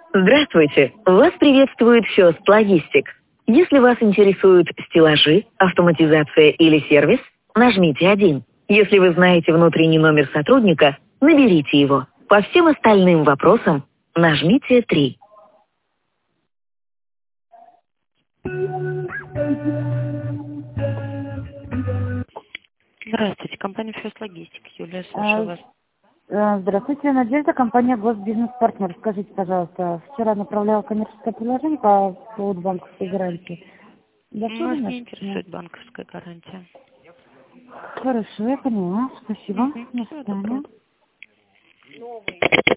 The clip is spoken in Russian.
Здравствуйте! Вас приветствует First Logistic. Если вас интересуют стеллажи, автоматизация или сервис, нажмите 1. Если вы знаете внутренний номер сотрудника, наберите его. По всем остальным вопросам нажмите 3. Здравствуйте, компания First Logistic. Юлия, слушаю вас. Здравствуйте, Надежда, компания Госбизнес-партнер. Скажите, пожалуйста, вчера направляла коммерческое предложение по поводу банковской гарантии. Нас не интересует банковская гарантия. Хорошо, я поняла. Спасибо. До Всего свидания. доброго.